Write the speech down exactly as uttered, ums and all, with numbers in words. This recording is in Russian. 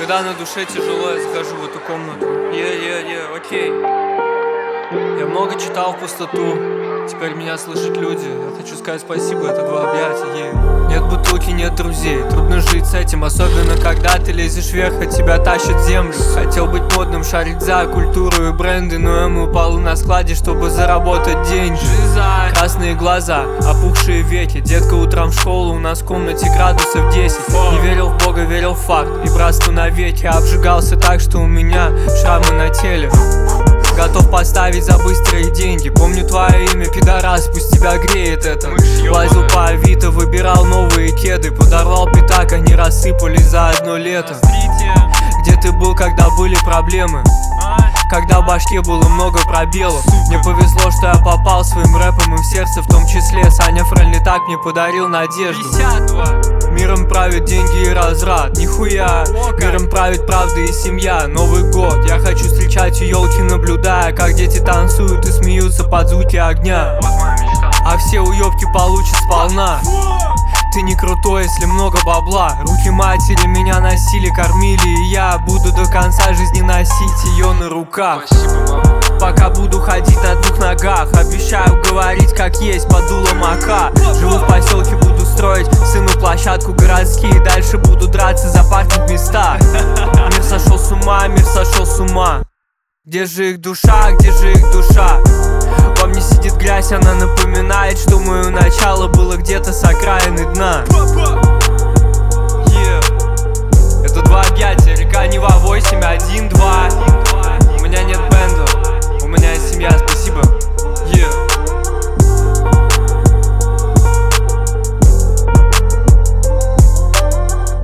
Когда на душе тяжело, я захожу в эту комнату. Е-е-е, окей. Я много читал в пустоту, теперь меня слышат люди. Я хочу сказать спасибо, это два объятия. Yeah. Нет бутылки, нет друзей, трудно жить с этим. Особенно когда ты лезешь вверх, а тебя тащат в землю. Хотел быть модным, шарить за культуру и бренды, но я мыл полы на складе, чтобы заработать деньги. Красные глаза, опухшие веки. Детка утром в школу, у нас в комнате градусов десять. Не верил в Бога, верил в факт и братство навеки. Обжигался так, что у меня шрамы на теле. Готов поставить за быстрые деньги. Помню твое имя, пидорас, пусть тебя греет это. Лазил по Авито, выбирал новые кеды. Подорвал пятак, они рассыпались за одно лето. Где ты был, когда были проблемы? Когда в башке было много пробелов. Мне повезло, что я попал своим рэпом и в сердце в том числе. Саня Френли так мне подарил надежду. Миром правят деньги и разврат, нихуя. Миром правит правда и семья. Новый год, я хочу встречать у елки, наблюдая, как дети танцуют и смеются под звуки огня. А все уебки получат сполна. Ты не крутой, если много бабла. Руки матери меня носили, кормили, и я буду до конца жизни носить ее на руках. Пока буду ходить на двух ногах, обещаю говорить как есть под дулом АК. Живу в поселке, буду строить сыну площадку городские. Дальше буду драться за паркинг места. Мир сошел с ума, мир сошел с ума. Где же их душа, где же их душа? Во мне сидит грязь, она напоминает, что мое начало было где-то с окраины дна.